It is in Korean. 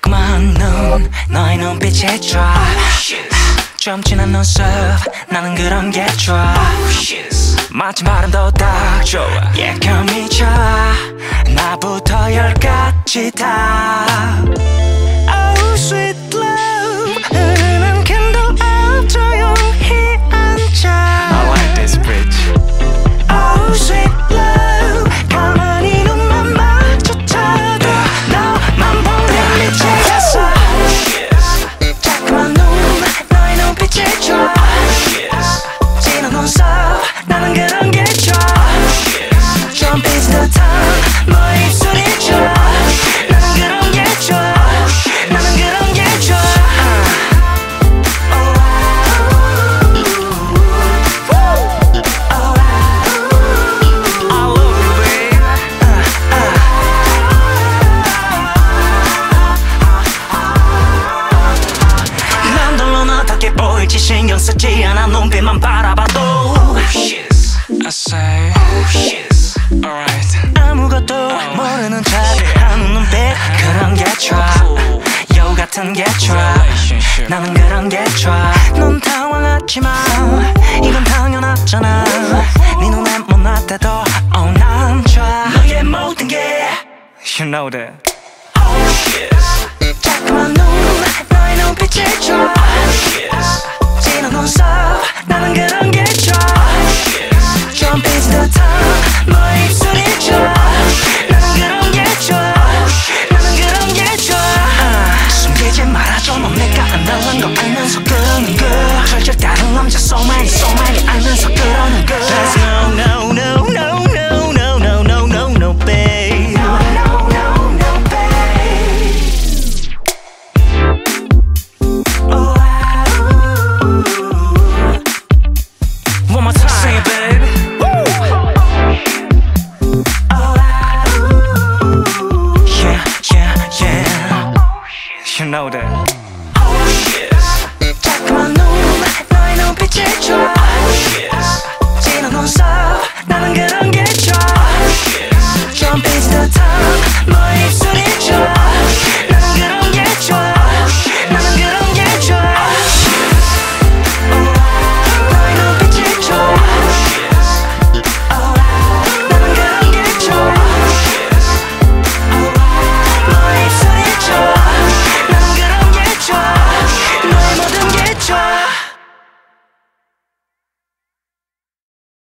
자꾸만 너의 눈빛에 drive. 좀 진한 눈썹 나는 그런 게 좋아. 마치 발음도 딱 좋아. 예감 미쳐 나부터 열까지 다. Oh sweet love 흐르는 캔들 앞 조용히 앉아. I like this bridge. Oh sweet love 가만히 눈만 마주쳐도 너만 보면 미치겠어. 자꾸만 너의 눈빛에 좋아. 진한 눈썹 나는 그런 게 좋아. 좀 비슷한 너의 입술이 좋아. 나는 그런 게 좋아. 나는 그런 게 좋아. 남들로나답게 보일지 신경 쓰지 않아 눈빛만 바라봐도 I say alright. 아무것도 모르는 척하는 눈빛 그런 게 좋아. 여우 같은 게 좋아. 나는 그런 게 좋아. 넌 당황하지 마 이건 당연하잖아. 네 눈에 못났대도 난 좋아. 너의 모든 게 You know that. 자꾸만 너의 눈빛이 좋아. 진한 눈썹 나는 그런 게 좋아. 좀 비슷한 너의 입술이 좋아. 나는 그런 게 좋아. 나는 그런 게 좋아. 숨기지 말아줘 넌 내가 안달난 거 알면서 그러는 거. 절절 다른 남자 so many 알면서 그러는 거. There's no no no no no no no no no babe. No no no no babe. Oh one more time. Sing it baby. You know that.